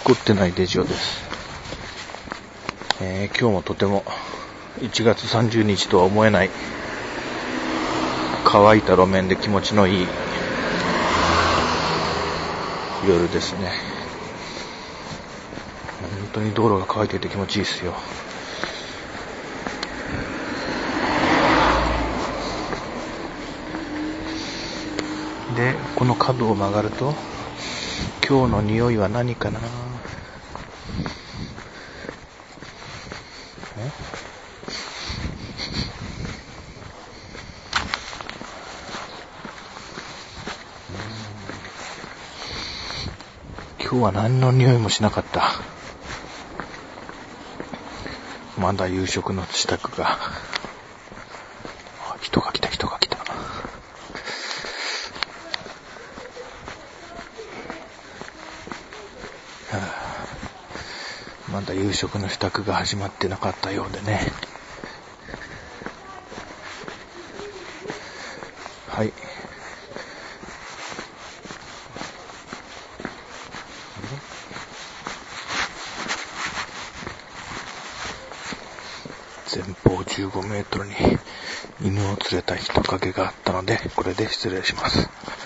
作ってないデジオです。今日もとても1月30日とは思えない乾いた路面で気持ちのいい夜ですね。本当に道路が乾いていて気持ちいいですよ。で、この角を曲がると今日の匂いは何かな。今日は何の匂いもしなかった。まだ夕食の支度が。人が来た。まだ夕食の支度が始まってなかったようでね。はい。前方15メートルに犬を連れた人影があったので、これで失礼します。